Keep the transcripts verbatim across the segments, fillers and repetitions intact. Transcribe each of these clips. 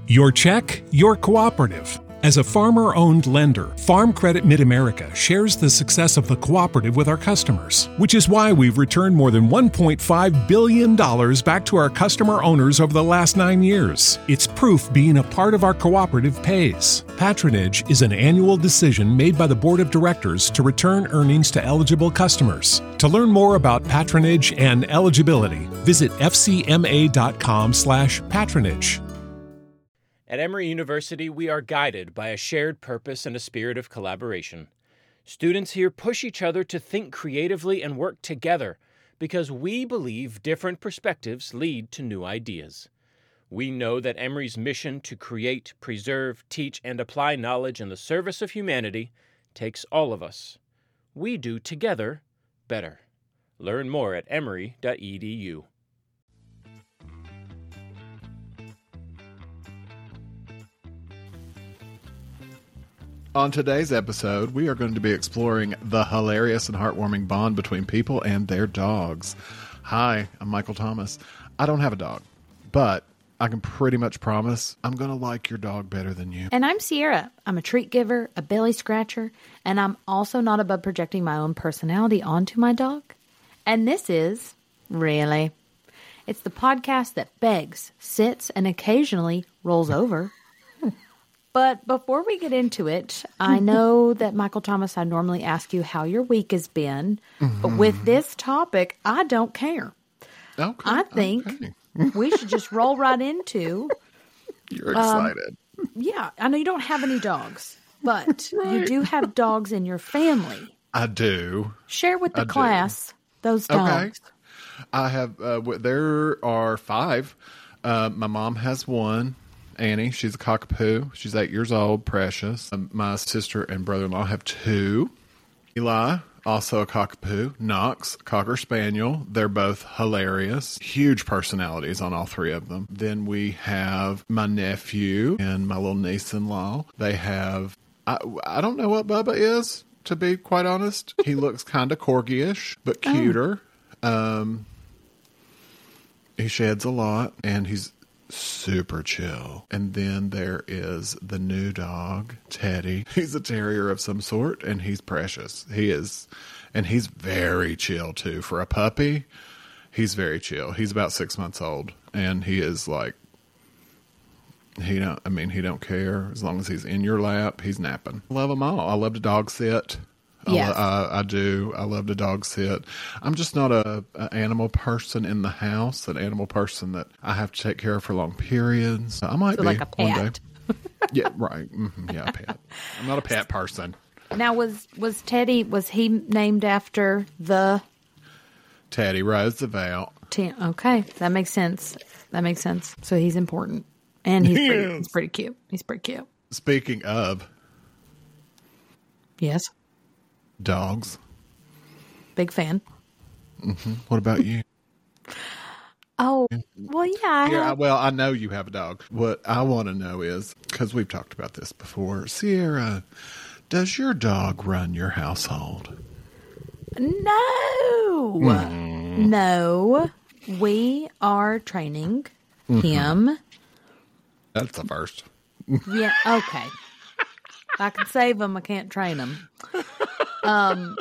Your check, your cooperative. As a farmer-owned lender, Farm Credit Mid-America shares the success of the cooperative with our customers, which is why we've returned more than one point five billion dollars back to our customer owners over the last nine years. It's proof being a part of our cooperative pays. Patronage is an annual decision made by the Board of Directors to return earnings to eligible customers. To learn more about patronage and eligibility, visit f c m a dot com slash patronage. At Emory University, we are guided by a shared purpose and a spirit of collaboration. Students here push each other to think creatively and work together because we believe different perspectives lead to new ideas. We know that Emory's mission to create, preserve, teach, and apply knowledge in the service of humanity takes all of us. We do together better. Learn more at emory dot e d u. On today's episode, we are going to be exploring the hilarious and heartwarming bond between people and their dogs. Hi, I'm Michael Thomas. I don't have a dog, but I can pretty much promise I'm going to like your dog better than you. And I'm Sierra. I'm a treat giver, a belly scratcher, and I'm also not above projecting my own personality onto my dog. And this is Really. It's the podcast that begs, sits, and occasionally rolls over. But before we get into it, I know that, Michael Thomas, I normally ask you how your week has been. Mm-hmm. But with this topic, I don't care. Okay. I think okay. we should just roll right into... You're excited. Um, yeah. I know you don't have any dogs, but right. you do have dogs in your family. I do. Share with the I class do. those dogs. Okay. I have... Uh, there are five. Uh, my mom has one. Annie, she's a cockapoo. She's eight years old, precious. Um, my sister and brother-in-law have two. Eli, also a cockapoo. Knox, cocker spaniel. They're both hilarious. Huge personalities on all three of them. Then we have my nephew and my little niece-in-law. They have, I, I don't know what Bubba is, to be quite honest. He looks kind of corgi-ish, but cuter. Oh. Um, he sheds a lot, and he's super chill. And then there is the new dog, Teddy. He's a terrier of some sort, and he's precious. He is, and he's very chill too. For a puppy, he's very chill. He's about six months old, and he is like, he don't, I mean, he don't care. As long as he's in your lap, he's napping. Love them all. I love to dog sit. Yes. I, I, I do. I love to dog sit. I'm just not a, a animal person in the house, an animal person that I have to take care of for long periods. I might so be like a pet. one day. Yeah, right. Mm-hmm. Yeah, a pet. I'm not a pet person. Now, was was Teddy, was he named after the... Teddy Roosevelt. T- okay, that makes sense. That makes sense. So he's important. And he's, yes. pretty, he's pretty cute. He's pretty cute. Speaking of... Yes? Dogs. Big fan. Mm-hmm. What about you? Oh, well, yeah. I Here, have... I, well, I know you have a dog. What I want to know is, because we've talked about this before, Sierra, does your dog run your household? No. Mm. No. We are training mm-hmm. him. That's the first. Yeah, okay. I can save him. I can't train him. Um,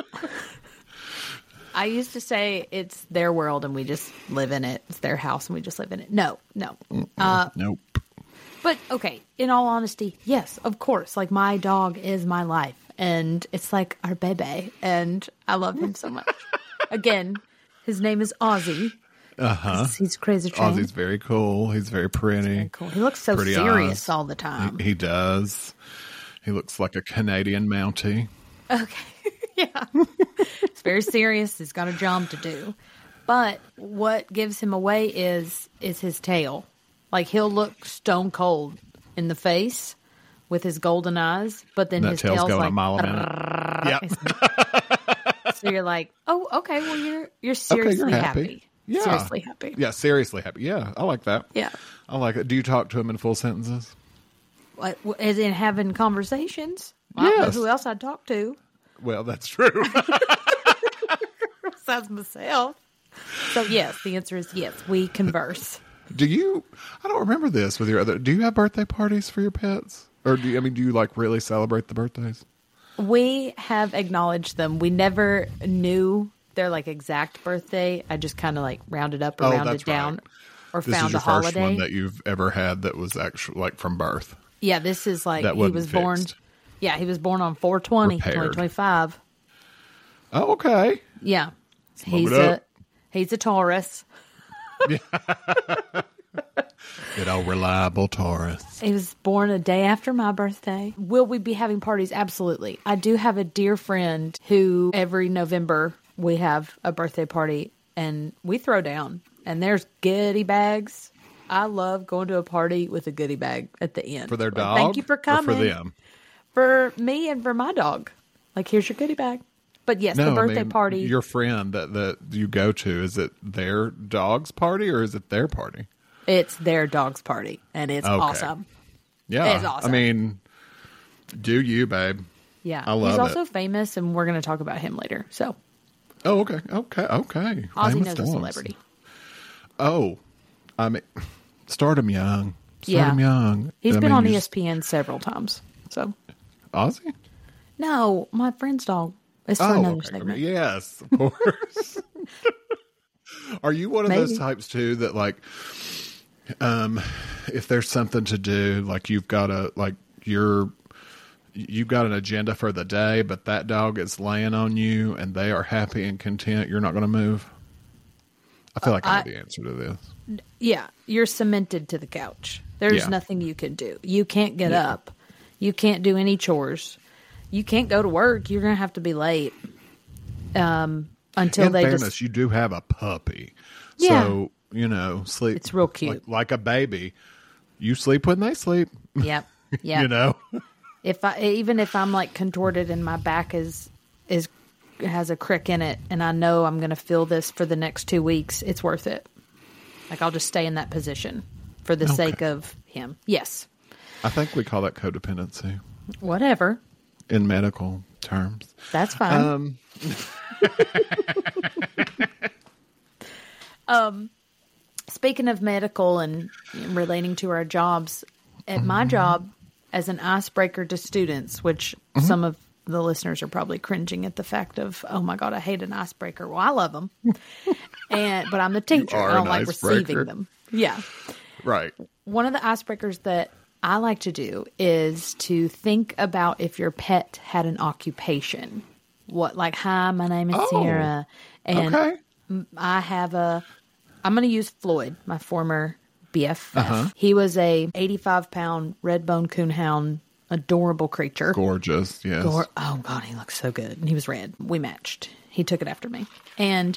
I used to say it's their world and we just live in it. It's their house and we just live in it. No, no. Uh, nope. But, okay, in all honesty, yes, of course. Like, my dog is my life. And it's like our bebe. And I love him so much. Again, his name is Ozzy. Uh-huh. He's crazy trained. Ozzy's very cool. He's very pretty. He's very cool. He looks so Pretty serious eyes. all the time. He, he does. He looks like a Canadian Mountie. Okay. Yeah. It's very serious. He's got a job to do. But what gives him away is is his tail. Like, he'll look stone cold in the face with his golden eyes, but then that his tail's tail's going like, a mile a minute. Yep. So you're like, oh, okay, well, you're you're seriously okay, you're happy. happy. Yeah. Seriously happy. Yeah, seriously happy. Yeah, I like that. Yeah. I like it. Do you talk to him in full sentences? What, as in having conversations? I don't Yes. know who else I'd talk to. Well, that's true. Besides myself. So, yes, the answer is yes, we converse. Do you, I don't remember this with your other, do you have birthday parties for your pets? Or do you, I mean, do you like really celebrate the birthdays? We have acknowledged them. We never knew their like exact birthday. I just kind of like rounded up or Oh, rounded that's down right. or This found is your a holiday. first one that you've ever had that was actually like from birth. Yeah, this is like That he wasn't was born. fixed. Yeah, he was born on four twenty, Repaired. twenty twenty-five. Oh, okay. Yeah. Move He's it a up. he's a Taurus. Good old reliable Taurus. He was born a day after my birthday. Will we be having parties? Absolutely. I do have a dear friend who every November we have a birthday party and we throw down. And there's goodie bags. I love going to a party with a goodie bag at the end. For their Like, dog? thank you for or coming. for them? For me and for my dog. Like, here's your goodie bag. But yes, the No, I birthday mean, party. Your friend that, that you go to, is it their dog's party or is it their party? It's their dog's party. And it's Okay. awesome. Yeah. It's awesome. I mean, do you, babe? Yeah. I love He's also it. famous, and we're going to talk about him later. So, Oh, okay. Okay. Okay. Ozzy Famous knows a dogs. celebrity. Oh, I mean, start him young. Start Yeah. him young. He's I been mean, on you E S just- P N several times. So, Ozzy? no, my friend's dog. It's for Oh, another okay. segment. Yes, of course. Are you one of those Maybe. types too that like, um, if there's something to do, like you've got a like you're you've got an agenda for the day, but that dog is laying on you and they are happy and content, you're not going to move? I feel like I know I- the answer to this. Yeah, you're cemented to the couch. There's Yeah. nothing you can do. You can't get up. You can't do any chores. You can't go to work. You're going to have to be late um, until In they fairness, just. you do have a puppy, Yeah. so you know sleep. It's real cute. like, like a baby. You sleep when they sleep. Yep. Yep. You know. If I even if I'm like contorted and my back is is has a crick in it, and I know I'm going to feel this for the next two weeks, it's worth it. Like, I'll just stay in that position for the Okay. sake of him. Yes. I think we call that codependency Whatever. in medical terms. That's fine. Um, Speaking of medical and relating to our jobs, at my job as an icebreaker to students, which some of the listeners are probably cringing at the fact of, oh my God, I hate an icebreaker. Well, I love them. and But I'm the teacher. are I don't an like icebreaker. receiving them. Yeah. right. One of the icebreakers that I like to do is to think about if your pet had an occupation. What, like, hi, my name is Oh, Sarah, and okay. I have a, I'm going to use Floyd, my former B F F. Uh-huh. He was a eighty-five pound red bone coonhound, adorable creature. Gorgeous. Yes. Or, oh God, he looks so good. And he was red. We matched. He took it after me. And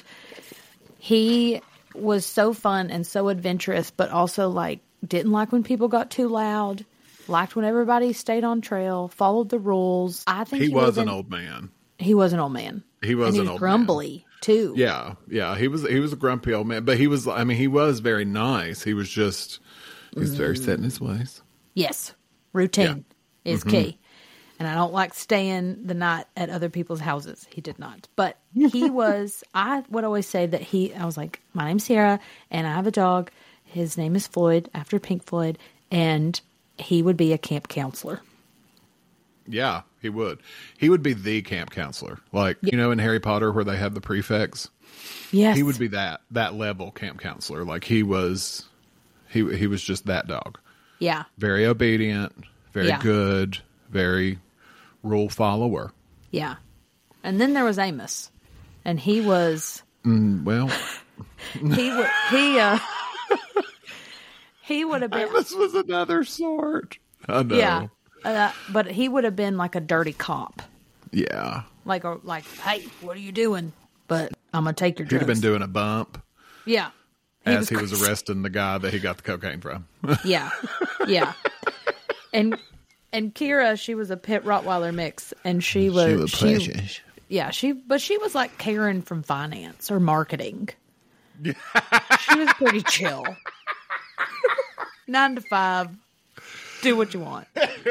he was so fun and so adventurous, but also like didn't like when people got too loud, liked when everybody stayed on trail, followed the rules. I think he, he, was an an old man. He was an old man. He was and he an was old grumbly too. Yeah. Yeah. He was, he was a grumpy old man, but he was, I mean, he was very nice. He was just, he was very set in his ways. Yes. Routine is key. And I don't like staying the night at other people's houses. He did not. But he was, I would always say that he, I was like, my name's Sarah and I have a dog. His name is Floyd, after Pink Floyd. And he would be a camp counselor. Yeah, he would. He would be the camp counselor. Like, you know, in Harry Potter where they have the prefects, Yes. he would be that, that level camp counselor. Like he was, he, he was just that dog. Yeah. Very obedient, very Yeah. good, very rule follower. Yeah. And then there was Amos. And he was, Well, he would, he, uh, he would have been, Amos was another sort. I know. yeah. Uh, but he would have been like a dirty cop. Yeah. Like, a, like, hey, what are you doing? But I'm going to take your He'd drugs. have been doing a bump Yeah. as he was crazy. arresting the guy that he got the cocaine from. Yeah. Yeah. And and Kira, she was a pit Rottweiler mix, and she was she yeah, she but she was like Karen from finance or marketing. She was pretty chill. Nine to five. Do what you want.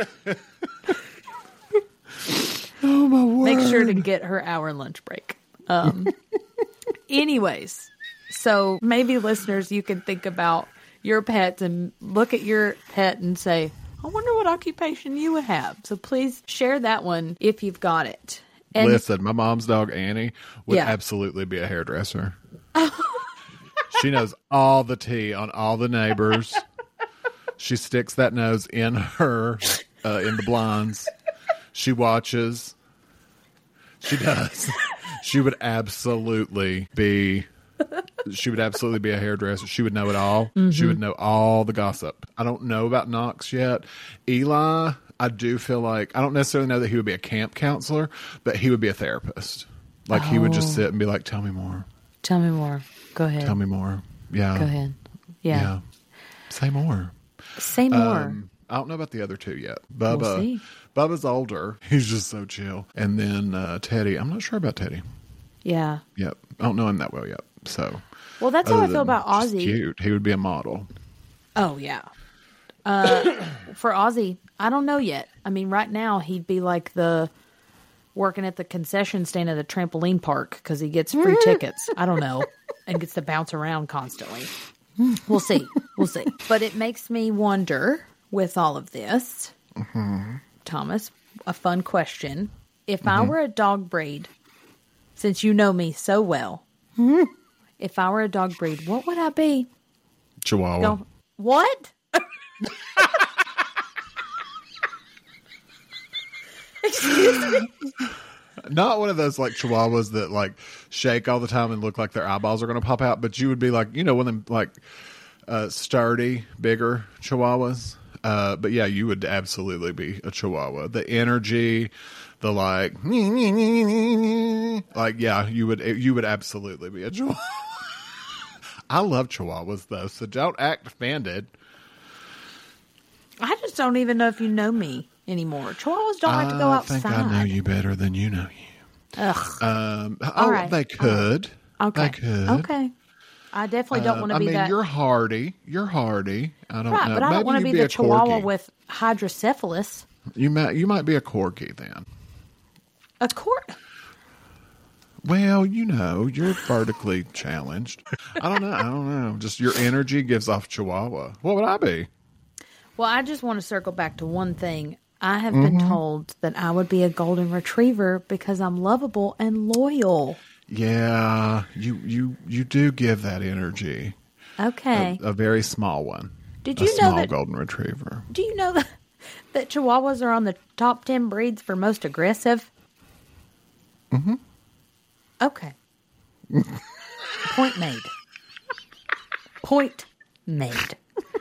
Oh, my word. Make sure to get her hour lunch break. Um anyways, so maybe listeners, you can think about your pets and look at your pet and say, I wonder what occupation you would have. So please share that one if you've got it. And listen, my mom's dog, Annie, would Yeah. absolutely be a hairdresser. She knows all the tea on all the neighbors. She sticks that nose in her, uh, in the blinds. She watches. She does. She would absolutely be, she would absolutely be a hairdresser. She would know it all. Mm-hmm. She would know all the gossip. I don't know about Knox yet. Eli, I do feel like, I don't necessarily know that he would be a camp counselor, but he would be a therapist. Like he would just Oh. sit and be like, tell me more. Tell me more. Go ahead. Tell me more. Yeah. Go ahead. Yeah. Yeah. Say more. Say more. Um, I don't know about the other two yet. Bubba. We'll see. Bubba's older. He's just so chill. And then uh, Teddy. I'm not sure about Teddy. Yeah. Yep. I don't know him that well yet. So. Well, that's how other I feel than about just Ozzy. Cute. He would be a model. Oh, yeah. Uh, for Ozzy, I don't know yet. I mean, right now, he'd be like the working at the concession stand at a trampoline park because he gets free tickets. I don't know. And gets to bounce around constantly. We'll see. We'll see. But it makes me wonder with all of this, Mm-hmm. Thomas, a fun question. If I were a dog breed, since you know me so well, if I were a dog breed, what would I be? Chihuahua. No. What? Excuse me? Not one of those like chihuahuas that like shake all the time and look like their eyeballs are going to pop out, but you would be like, you know, one of them like uh, sturdy, bigger chihuahuas. Uh, but yeah, you would absolutely be a chihuahua. The energy, the like, like yeah, you would you would absolutely be a chihuahua. I love chihuahuas though, so don't act offended. I just don't even know if you know me anymore. Chihuahuas don't like to go I outside. think I know you better than you know you. Ugh. Um, All oh, right. they could. Okay. They could. Okay. I definitely don't Um, want to I be mean, that. you're hardy. You're hardy. I don't Right, know. but I don't Maybe want to you'd be the a Chihuahua corgi. with hydrocephalus. You might. You might be a corgi then. A court. Well, you know, you're vertically challenged. I don't know. I don't know. Just your energy gives off Chihuahua. What would I be? Well, I just want to circle back to one thing. I have Mm-hmm. been told that I would be a golden retriever because I'm lovable and loyal. Yeah, you you you do give that energy. Okay. A, a very small one. Did a you know small that- golden retriever? Do you know that, that Chihuahuas are on the top ten breeds for most aggressive? Mm-hmm. Okay. Point made. Point made.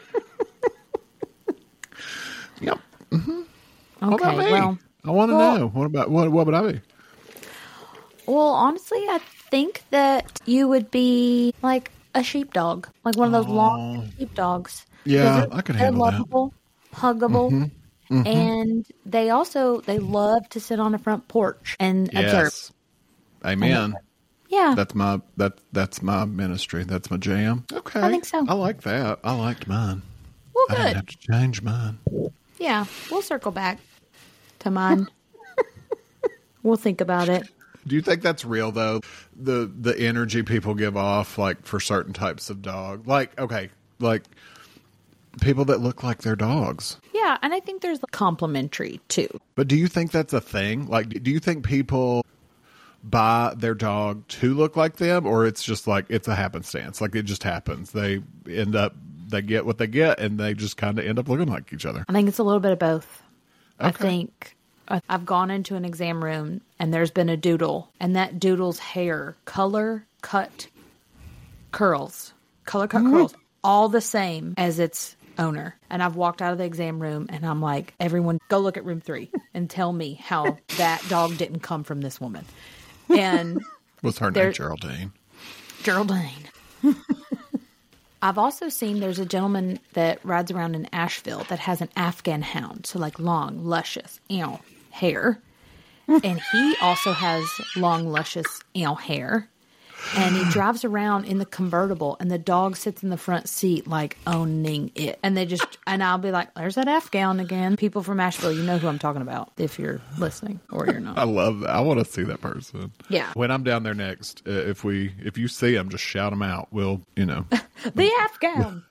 Yep. What Okay, about me? well, I want to well- know. What about what? What would I be? well, honestly, I think that you would be like a sheepdog, like one of those long sheepdogs. Yeah, They're- I could they're handle that. lovable, huggable, and they also they love to sit on the front porch and observe. Yes. Amen. Yeah, That's my that that's my ministry. That's my jam. Okay. I think so. I like that. I liked mine. well, I didn't good. have to change mine. Yeah, we'll circle back to mine. We'll think about it. Do you think that's real though? The the energy people give off like for certain types of dog. Like okay, like people that look like their dogs. Yeah, and I think there's complimentary too. But do you think that's a thing? Like do you think people buy their dog to look like them, or it's just like it's a happenstance? Like it just happens. They end up they get what they get and they just kind of end up looking like each other. I think it's a little bit of both. I Okay. think I- I've gone into an exam room and there's been a doodle, and that doodle's hair, color cut curls, color cut curls, all the same as its owner. And I've walked out of the exam room and I'm like, everyone go look at room three and tell me how that dog didn't come from this woman. And Was her There- name Geraldine? Geraldine. I've also seen there's a gentleman that rides around in Asheville that has an Afghan hound, so like long, luscious, ew, hair. And he also has long, luscious, ew, hair. And he drives around in the convertible, and the dog sits in the front seat, like owning it. And they just, and I'll be like, there's that Afghan again. People from Asheville, you know who I'm talking about if you're listening or you're I not. love that. I want to see that person. Yeah. When I'm down there next, uh, if we if you see them, just shout them out. We'll, you know, The Afghan.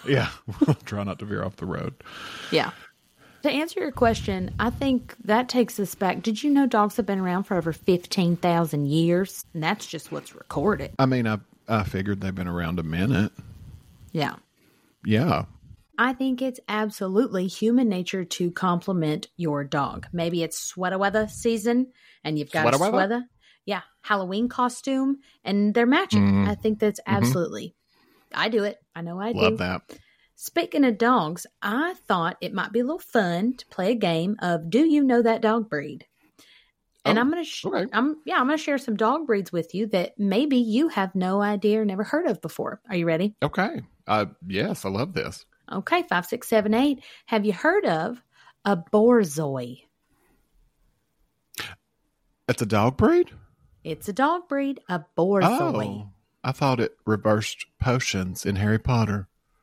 Yeah. Try not to veer off the road. Yeah. To answer your question, I think that takes us back. Did you know dogs have been around for over fifteen thousand years? And that's just what's recorded. I mean, I, I figured they've been around a minute. Yeah. Yeah. I think it's absolutely human nature to compliment your dog. Maybe it's sweater weather season and you've got Sweater a weather? sweater. Yeah. Halloween costume and they're matching. Mm. I think that's absolutely. Mm-hmm. I do it. I know I do. Love that. Speaking of dogs, I thought it might be a little fun to play a game of Do You Know That Dog Breed? And Oh, I'm going to, sh- okay. I'm yeah, I'm going to share some dog breeds with you that maybe you have no idea or never heard of before. Are you ready? Okay. Uh, yes, I love this. Okay, five, six, seven, eight. Have you heard of a Borzoi? It's a dog breed? It's a dog breed, a Borzoi. Oh, I thought it reversed potions in Harry Potter.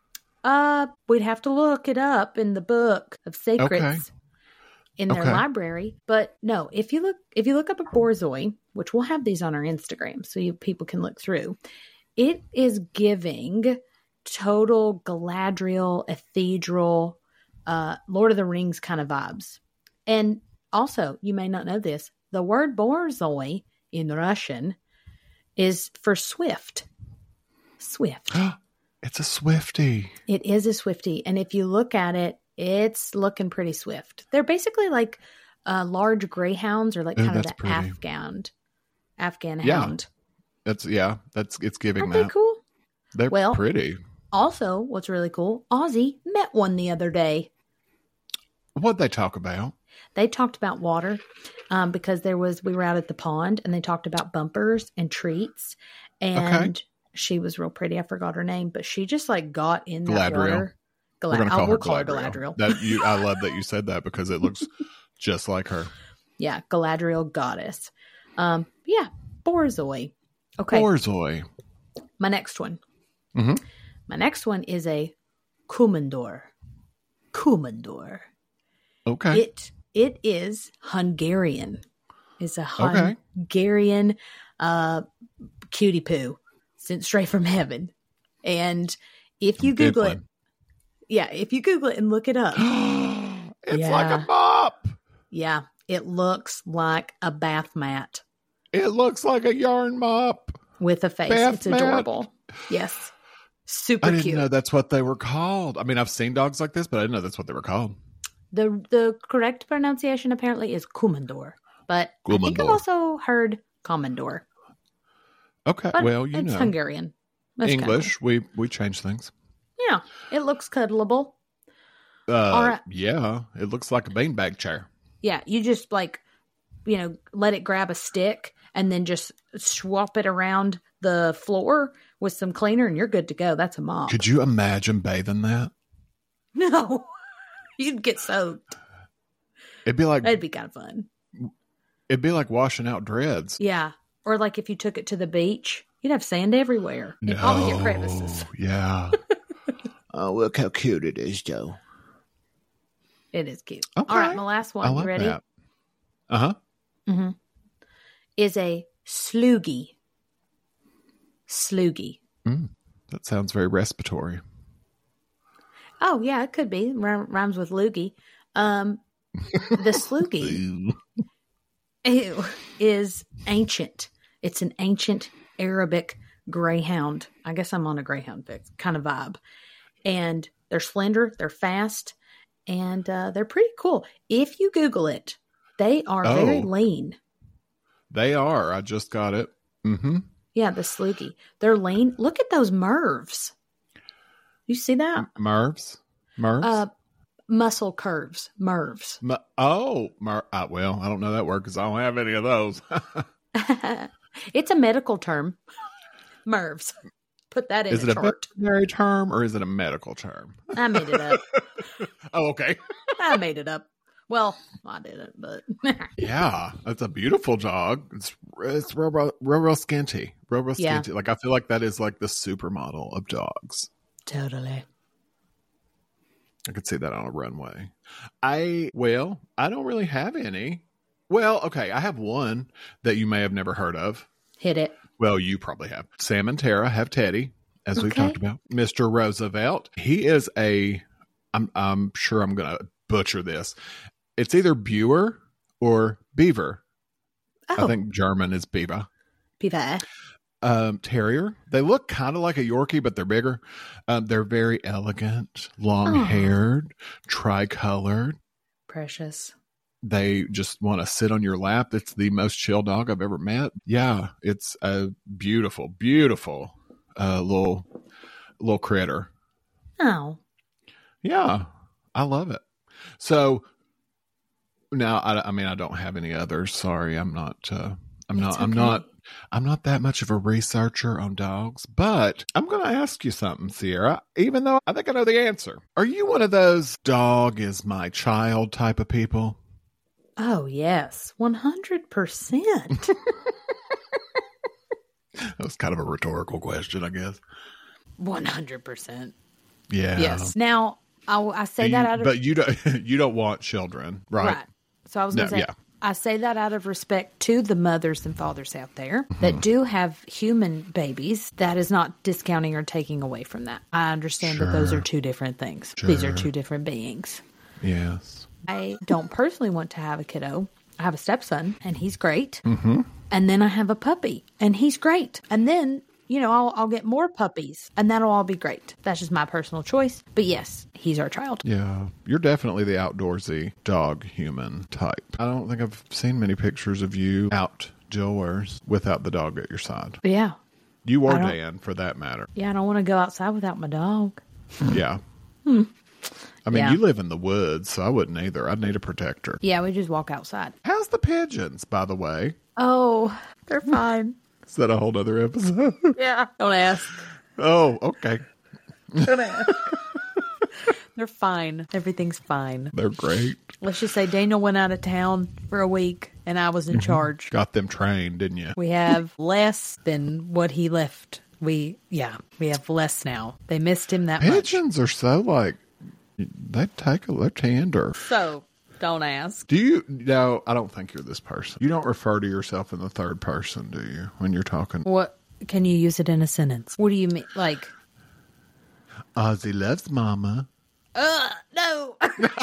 Uh, we'd have to look it up in the book of secrets Okay. in their Okay. library. But no, if you look, if you look up a Borzoi, which we'll have these on our Instagram, so you people can look through, it is giving total Galadriel, Ethereal, uh, Lord of the Rings kind of vibes. And also, you may not know this, the word Borzoi in Russian is for swift. Swift. It's a Swiftie. It is a Swiftie. And if you look at it, it's looking pretty swift. They're basically like uh, large greyhounds or like Ooh, kind of that's the pretty. Afghan, Afghan Yeah. hound. That's yeah. That's it's giving Aren't that. they cool? They're Well- pretty. Also, what's really cool, Ozzy met one the other day. What'd they talk about? They talked about water um, because there was, we were out at the pond and they talked about bumpers and treats. And she was real pretty. I forgot her name, but she just like got in that Galadriel. water. We're Galad- gonna oh, call we'll her call her Galadriel. Galadriel. That you, I love that you said that because it looks just like her. Yeah, Galadriel goddess. Um, yeah, Borzoi. Okay, Borzoi. my next one. Mhm. My next one is a Komondor. Komondor. Okay. It it is Hungarian. It's a Okay. Hungarian uh, cutie poo sent straight from heaven. And if you Good Google it, one. yeah, if you Google it and look it up, It's Yeah. like a mop. yeah, it looks like a bath mat It looks like a yarn mop. with a face. Bath It's mat. adorable. Yes. Super I didn't cute. know that's what they were called. I mean, I've seen dogs like this, but I didn't know that's what they were called. The the correct pronunciation apparently is Komondor, but I think I've Komondor. also heard Commodore. Okay. But well, you it's know, Hungarian. That's kinda English, we we change things. cool. Yeah, it looks cuddleable. Uh, All right. Yeah, it looks like a beanbag chair. Yeah, you just like, you know, let it grab a stick and then just swap it around the floor with some cleaner and you're good to go. That's a mop. Could you imagine bathing that? No, you'd get soaked. It'd be like That'd be kind of fun. it'd be like washing out dreads. Yeah. Or like if you took it to the beach, you'd have sand everywhere. It'd probably get crevices. Yeah. Oh, look how cute it is, Joe. It is cute. Okay. All right, my last one. I You like ready? that. Uh huh. Mm-hmm. Is a sloogie. Sloogie. That sounds very respiratory. Oh, yeah, it could be. Rhy- Rhymes with loogie. Um, the sloogie ew, is ancient. It's an ancient Arabic greyhound. I guess I'm on a greyhound fix kind of vibe. And they're slender, they're fast, and uh, they're pretty cool. If you Google it, they are very Oh. lean. They are. I just got it. Mm-hmm. Yeah, the sloogie. They're lean. Look at those Mervs. You see that? Mervs? Mervs? Uh, muscle curves. Mervs. M- oh, Mer- uh, well, I don't know that word because I don't have any of those. It's a medical term. Mervs. Put that in Is a it a chart. veterinary term or is it a medical term? I made it up. Oh, okay. I made it up. Well, I didn't, but Yeah, that's a beautiful dog. It's it's real, real, real, real skinty, real, real Yeah. skinty. Like I feel like that is like the supermodel of dogs. totally. I could see that on a runway. I well, I don't really have any. Well, okay, I have one that you may have never heard of. Hit it. Well, you probably have. Sam and Tara have Teddy, as Okay. we talked about. Mister Roosevelt. He is a, I'm, I'm sure I'm going to butcher this. It's either Buer or Beaver. Oh, I think German is Beaver. Beaver. Um, Terrier. They look kind of like a Yorkie, but they're bigger. Um, they're very elegant, long-haired, tricolored. Precious. They just want to sit on your lap. It's the most chill dog I've ever met. Yeah, it's a beautiful, beautiful uh, little little critter. Oh. Yeah, I love it. So now, I, I mean, I don't have any others. Sorry, I'm not. Uh, I'm It's not. I'm okay. not. I'm not that much of a researcher on dogs. But I'm going to ask you something, Sierra. Even though I think I know the answer. Are you one of those dog is my child type of people? Oh, yes. one hundred percent. That was kind of a rhetorical question, I guess. one hundred percent. Yeah. Yes. Now, I, I say You- that out of... but you don't. You don't want children, right? Right. So I was going to No, say, yeah. I say that out of respect to the mothers and fathers out there Mm-hmm. that do have human babies. That is not discounting or taking away from that. I understand that those Sure. are two different things. These are Sure. two different beings. Yes. I don't personally want to have a kiddo. I have a stepson, and he's great. Mm-hmm. And then I have a puppy, and he's great. And then, you know, I'll, I'll get more puppies, and that'll all be great. That's just my personal choice. But yes, he's our child. Yeah, you're definitely the outdoorsy dog human type. I don't think I've seen many pictures of you outdoors without the dog at your side. Yeah. You or I don't- Dan, for that matter. Yeah, I don't want to go outside without my dog. Yeah. I mean, Yeah. you live in the woods, so I wouldn't either. I'd need a protector. Yeah, we just walk outside. How's the pigeons, by the way? Oh, they're fine. Is that a whole other episode? Yeah. Don't ask. Oh, okay. Don't ask. They're fine. Everything's fine. They're great. Let's just say Daniel went out of town for a week and I was in charge. Got them trained, didn't you? We have less than what he left. We, yeah, we have less now. They missed him that much. Pigeons are so like, they take a, they're tender. So, don't ask. Do you, no, I don't think you're this person. You don't refer to yourself in the third person, do you, when you're talking? What, can you use it in a sentence? What do you mean? Like, Ozzy loves mama. uh, no.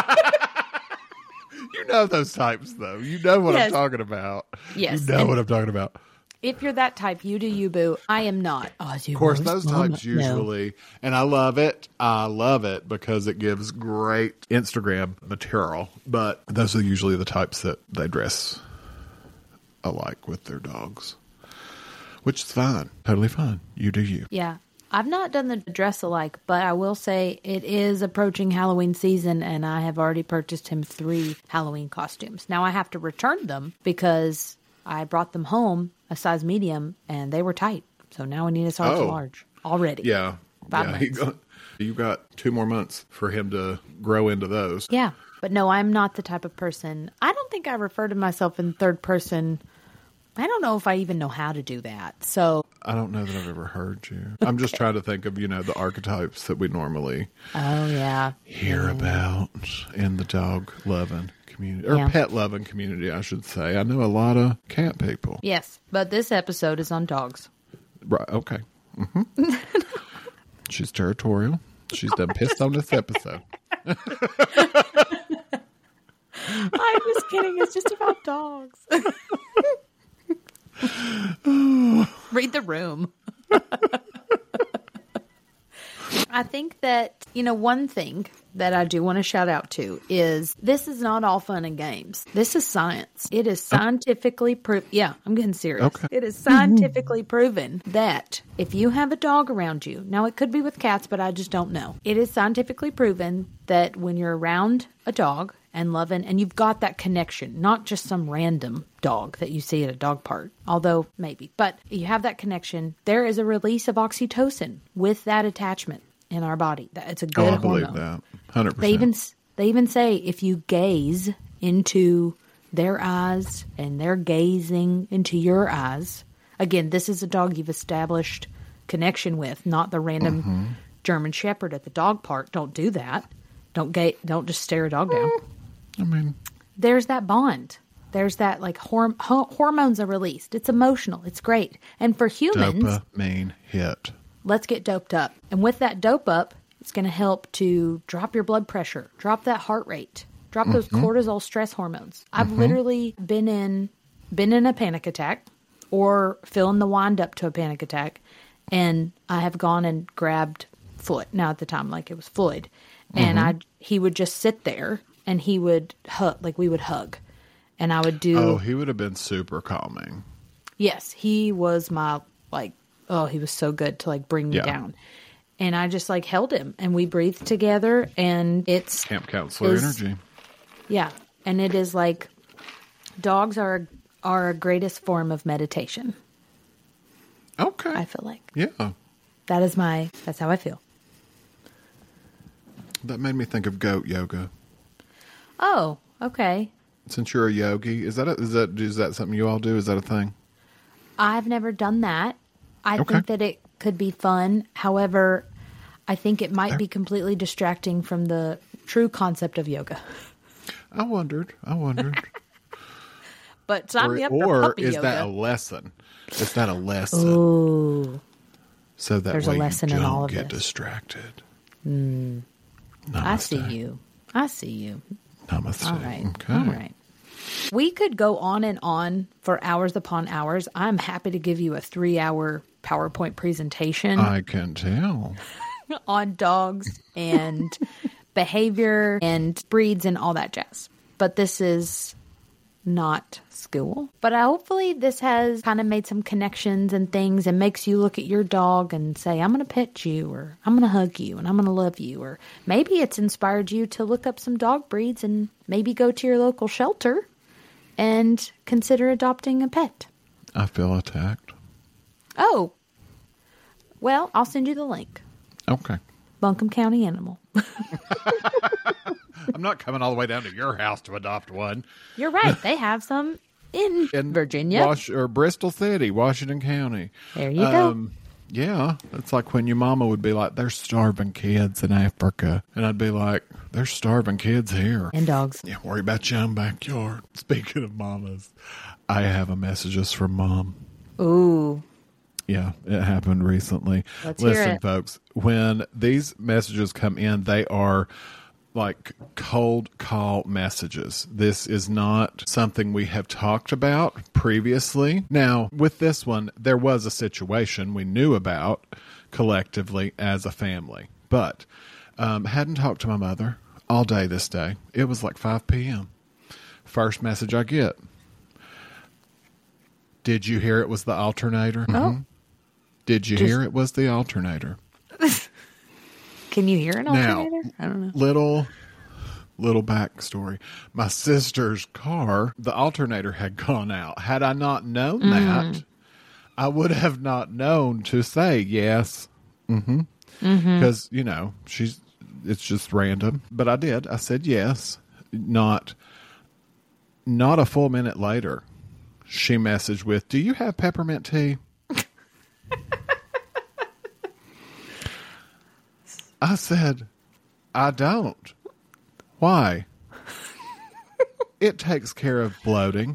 You know those types, though. You know what Yes. I'm talking about. Yes, You know and- what I'm talking about. If you're that type, you do you, boo. I am not. Oh, Of course, those types No. usually, and I love it. I love it because it gives great Instagram material. But those are usually the types that they dress alike with their dogs, which is fine. Totally fine. You do you. Yeah. I've not done the dress alike, but I will say it is approaching Halloween season, and I have already purchased him three Halloween costumes. Now I have to return them because I brought them home a size medium, and they were tight. So now I need a size Oh. large already. Yeah. Five yeah. He months. got, you got two more months for him to grow into those. Yeah. But no, I'm not the type of person. I don't think I refer to myself in third person. I don't know if I even know how to do that. So, I don't know that I've ever heard you. I'm just trying to think of, you know, the archetypes that we normally oh, yeah. hear about in the dog loving community, or Yeah. pet loving community, I should say. I know a lot of cat people. Yes. But this episode is on dogs. Right. Okay. hmm She's territorial. She's done pissed on this episode. I'm just kidding. It's just about dogs. Read the room. I think that, you know, one thing that I do want to shout out to is this is not all fun and games. This is science. It is scientifically proven. Yeah, I'm getting serious. Okay. It is scientifically proven that if you have a dog around you, now it could be with cats, but I just don't know. It is scientifically proven that when you're around a dog and loving, and you've got that connection, not just some random dog that you see at a dog park, although maybe, but you have that connection, there is a release of oxytocin with that attachment in our body. That it's a Oh, good I believe hormone. that. one hundred percent. They even they even say if you gaze into their eyes and they're gazing into your eyes. Again, this is a dog you've established connection with, not the random Mm-hmm. German Shepherd at the dog park. Don't do that. Don't ga- Don't just stare a dog down. I mean, There's that bond. There's that like horm- ho- hormones are released. It's emotional. It's great. And for humans, dopamine hit. let's get doped up. And with that dope up, it's going to help to drop your blood pressure, drop that heart rate, drop those mm-hmm. cortisol stress hormones. I've mm-hmm. literally been in been in a panic attack or feeling the wind up to a panic attack, and I have gone and grabbed Floyd. Now at the time, like it was Floyd, and mm-hmm. I he would just sit there and he would hug, like we would hug, and I would do. Oh, he would have been super calming. Yes, he was my like. Oh, he was so good to like bring me yeah. down. And I just like held him and we breathed together, and it's camp counselor is, energy. Yeah. And it is like dogs are our greatest form of meditation. Okay. I feel like. Yeah. That is my, that's how I feel. That made me think of goat yoga. Oh, okay. Since you're a yogi, is that a, is that is that something you all do? Is that a thing? I've never done that. I okay. think that it could be fun. However, I think it might be completely distracting from the true concept of yoga. I wondered. I wondered. But sign or, me up or for puppy is yoga. that a lesson? Is that a lesson? Ooh. So that There's way a lesson you in don't all of get this. distracted. Mm. Namaste. I see you. I see you. Namaste. All right. Okay. All right. We could go on and on for hours upon hours. I'm happy to give you a three-hour PowerPoint presentation. I can tell. On dogs and behavior and breeds and all that jazz. But this is not school. But I, hopefully this has kind of made some connections and things and makes you look at your dog and say, I'm going to pet you, or I'm going to hug you, and I'm going to love you. Or maybe it's inspired you to look up some dog breeds and maybe go to your local shelter and consider adopting a pet. I feel attacked. Oh. Well, I'll send you the link. Okay. Buncombe County Animal. I'm not coming all the way down to your house to adopt one. You're right. They have some in, in Virginia. Was- or Bristol City, Washington County. There you um, go. Yeah. It's like when your mama would be like, there's starving kids in Africa. And I'd be like, there's starving kids here. And dogs. Yeah, worry about your own backyard. Speaking of mamas, I have a messages from Mom. Ooh. Yeah, it happened recently. Let's Listen, hear it. folks, when these messages come in, they are like cold call messages. This is not something we have talked about previously. Now, with this one, there was a situation we knew about collectively as a family, but um, hadn't talked to my mother all day this day. It was like five p.m. First message I get. Did you hear it was the alternator? Oh. Mm-hmm. Did you Just, hear it was the alternator? Can you hear an alternator? Now, I don't know. Little, little backstory. My sister's car, the alternator had gone out. Had I not known mm. that, I would have not known to say yes. Mm-hmm. Because, mm-hmm. you know, she's, it's just random. But I did. I said yes. Not, not a full minute later, she messaged with, do you have peppermint tea? I said, I don't. Why? It takes care of bloating.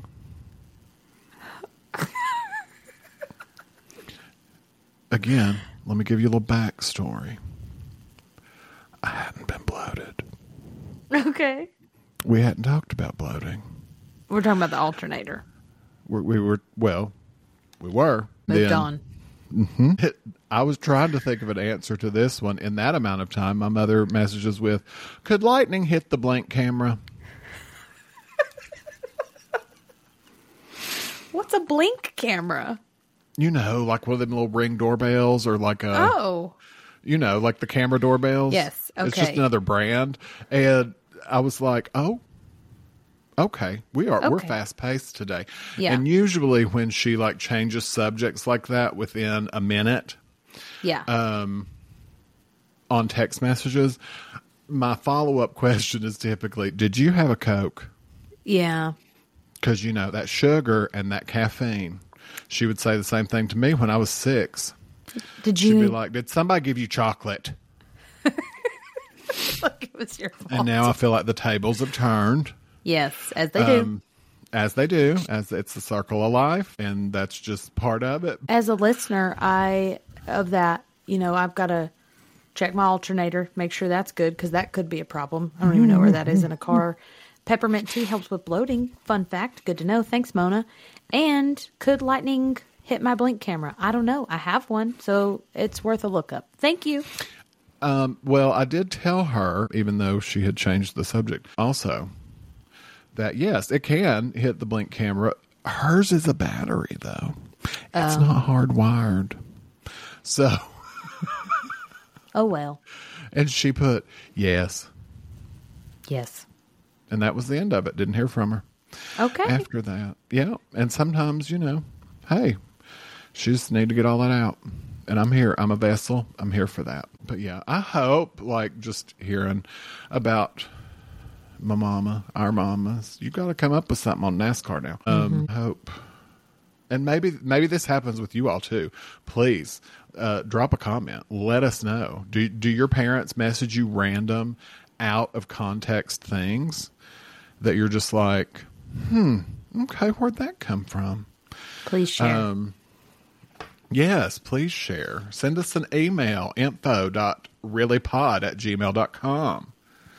Again, let me give you a little backstory. I hadn't been bloated. Okay. We hadn't talked about bloating. We're talking about the alternator. We, we were, well, we were. Moved then, on. Mm-hmm. It, I was trying to think of an answer to this one. In that amount of time, my mother messages with, could lightning hit the blink camera? What's a blink camera? You know, like one of them little Ring doorbells or like a, oh, you know, like the camera doorbells. Yes. Okay. It's just another brand. And I was like, oh, okay, we are, okay. We're fast paced today. Yeah. And usually when she like changes subjects like that within a minute, yeah. Um, on text messages, my follow up question is typically, did you have a Coke? Yeah. Because, you know, that sugar and that caffeine. She would say the same thing to me when I was six. Did you? She'd be like, did somebody give you chocolate? Like it was your fault. And now I feel like the tables have turned. Yes, as they do. Um, as they do. As it's the circle of life. And that's just part of it. As a listener, I, of that, you know, I've got to check my alternator, make sure that's good, because that could be a problem. I don't even know where that is in a car. Peppermint tea helps with bloating. Fun fact. Good to know. Thanks, Mona. And could lightning hit my Blink camera? I don't know. I have one, so it's worth a look up. Thank you. Um, well, I did tell her, even though she had changed the subject, also, that yes, it can hit the Blink camera. Hers is a battery, though. It's um, not hardwired. So... Oh, well. And she put, yes. Yes. And that was the end of it. Didn't hear from her. Okay. After that. Yeah. And sometimes, you know, hey, she just need to get all that out. And I'm here. I'm a vessel. I'm here for that. But yeah, I hope, like, just hearing about my mama, our mamas, you got to come up with something on NASCAR now. Um, mm-hmm. Hope. And maybe, maybe this happens with you all too. Please. Uh, drop a comment. Let us know. Do do your parents message you random, out of context things that you're just like, hmm, okay, where'd that come from? Please share. Um, yes, please share. Send us an email, info dot really pod at gmail dot com.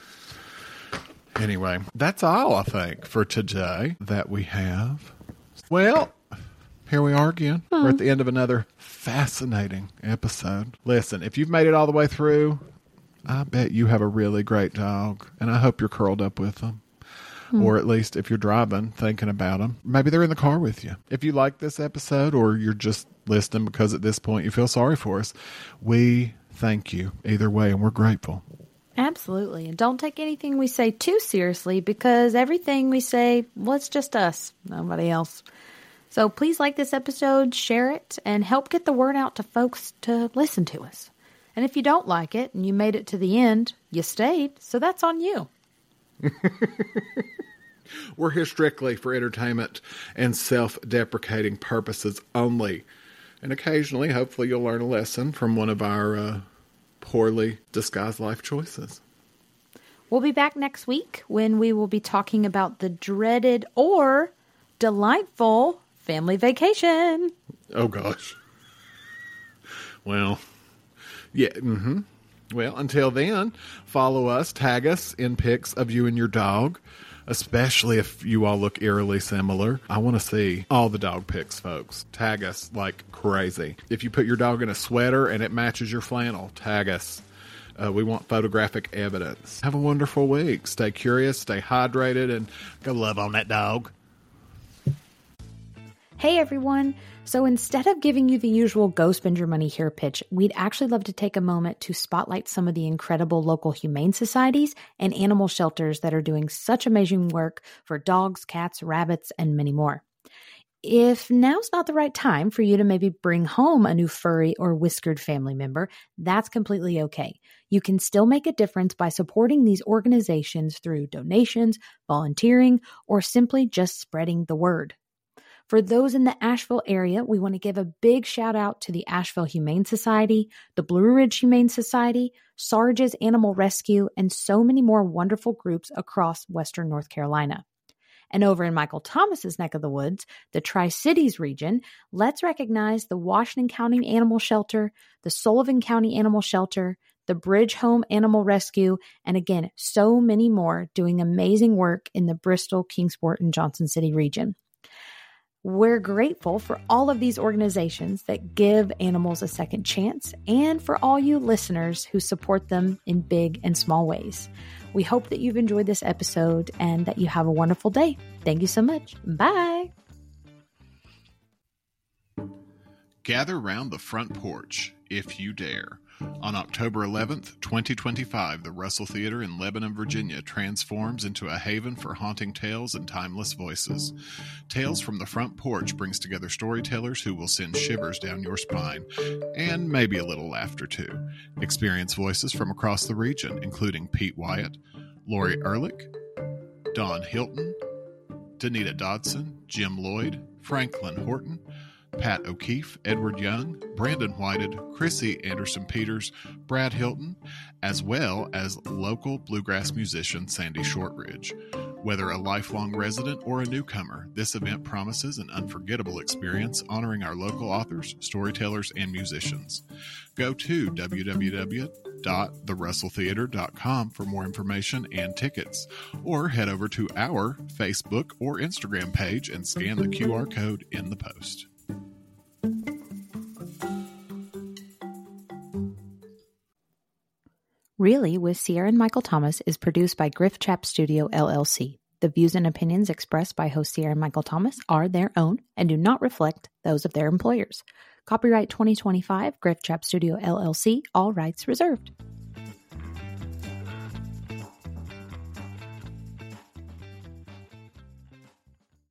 Anyway, that's all I think for today that we have. Well, here we are again. Hmm. We're at the end of another fascinating episode. Listen, if you've made it all the way through, I bet you have a really great dog, and I hope you're curled up with them. Hmm. Or at least if you're driving, thinking about them. Maybe they're in the car with you. If you like this episode, or you're just listening because at this point you feel sorry for us, we thank you either way, and we're grateful. Absolutely. And don't take anything we say too seriously, because everything we say, well, it's just us, nobody else. So please like this episode, share it, and help get the word out to folks to listen to us. And if you don't like it and you made it to the end, you stayed, so that's on you. We're here strictly for entertainment and self-deprecating purposes only. And occasionally, hopefully, you'll learn a lesson from one of our uh, poorly disguised life choices. We'll be back next week when we will be talking about the dreaded or delightful family vacation. Oh, gosh. Well, yeah. Mm-hmm. Well, until then, follow us, tag us in pics of you and your dog, especially if you all look eerily similar. I want to see all the dog pics, folks. Tag us like crazy. If you put your dog in a sweater and it matches your flannel, tag us. Uh, we want photographic evidence. Have a wonderful week. Stay curious, stay hydrated, and go love on that dog. Hey everyone! So instead of giving you the usual go spend your money here pitch, we'd actually love to take a moment to spotlight some of the incredible local humane societies and animal shelters that are doing such amazing work for dogs, cats, rabbits, and many more. If now's not the right time for you to maybe bring home a new furry or whiskered family member, that's completely okay. You can still make a difference by supporting these organizations through donations, volunteering, or simply just spreading the word. For those in the Asheville area, we want to give a big shout out to the Asheville Humane Society, the Blue Ridge Humane Society, Sarge's Animal Rescue, and so many more wonderful groups across Western North Carolina. And over in Michael Thomas's neck of the woods, the Tri-Cities region, let's recognize the Washington County Animal Shelter, the Sullivan County Animal Shelter, the Bridge Home Animal Rescue, and again, so many more doing amazing work in the Bristol, Kingsport, and Johnson City region. We're grateful for all of these organizations that give animals a second chance, and for all you listeners who support them in big and small ways. We hope that you've enjoyed this episode and that you have a wonderful day. Thank you so much. Bye. Gather round the front porch, if you dare. On October eleventh, twenty twenty-five, the Russell Theater in Lebanon, Virginia transforms into a haven for haunting tales and timeless voices. Tales from the Front Porch brings together storytellers who will send shivers down your spine, and maybe a little laughter too. Experience voices from across the region, including Pete Wyatt, Lori Ehrlich, Don Hilton, Danita Dodson, Jim Lloyd, Franklin Horton, Pat O'Keefe, Edward Young, Brandon Whited, Chrissy Anderson-Peters, Brad Hilton, as well as local bluegrass musician Sandy Shortridge. Whether a lifelong resident or a newcomer, this event promises an unforgettable experience honoring our local authors, storytellers, and musicians. Go to w w w dot the russell theater dot com for more information and tickets, or head over to our Facebook or Instagram page and scan the Q R code in the post. Really with Sierra and Michael Thomas is produced by Griff Chap Studio, L L C. The views and opinions expressed by host Sierra and Michael Thomas are their own and do not reflect those of their employers. Copyright twenty twenty-five, Griff Chap Studio, L L C, all rights reserved.